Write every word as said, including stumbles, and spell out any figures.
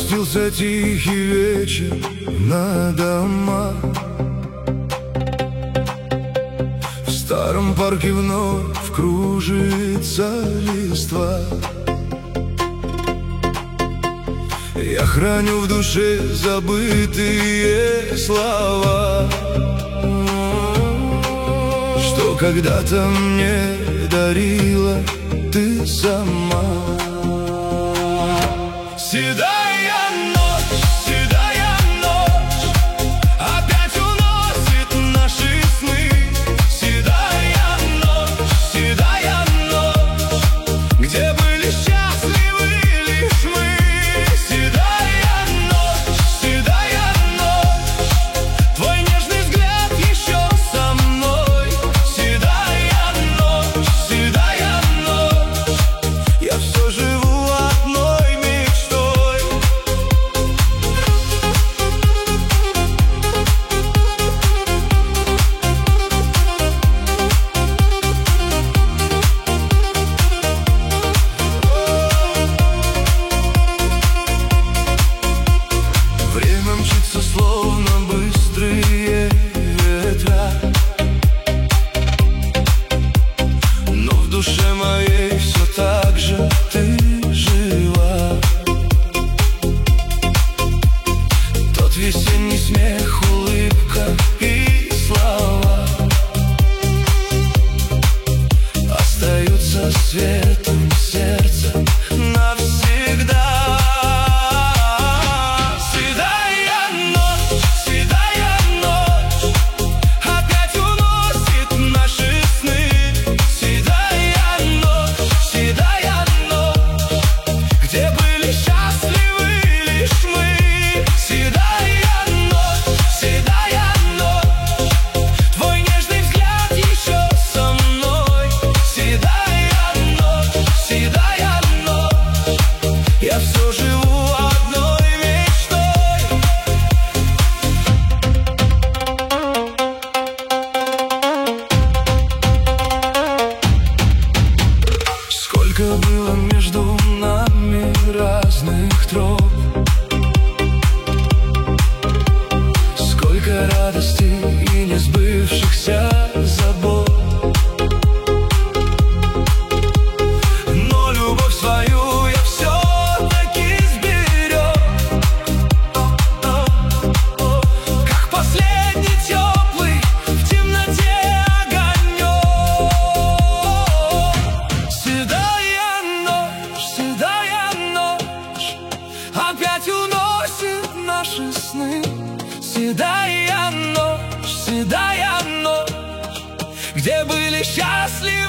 Опустился тихий вечер на дома. В старом парке вновь кружится листва. Я храню в душе забытые слова, что когда-то мне дарила ты сама. Седая ночь, седая ночь, опять уносит наши сны. Седая ночь, седая ночь, где были счастливы лишь мы. Седая ночь, седая ночь, твой нежный взгляд еще со мной. Седая ночь, седая ночь, я все живу одной мечтой. Время мчится, словно быстрые ветра, но в душе моей все так же ты жива. Тот весенний смех, улыбка и слова остаются светом сердца навсегда. Седая ночь, седая ночь, опять уносит наши сны. Седая ночь, седая ночь, где были счастливы лишь мы. Седая ночь, седая ночь, твой нежный взгляд еще со мной. Седая ночь, седая ночь, я все живу одной мечтой. Сколько было между нами разных троп, сколько радости и несбывшихся забот. Но любовь свою я все-таки сберег, как последний теплый в темноте огонек. Седая ночь, седая ночь, опять уносит наши сны. Седая ночь, седая ночь, где были счастливы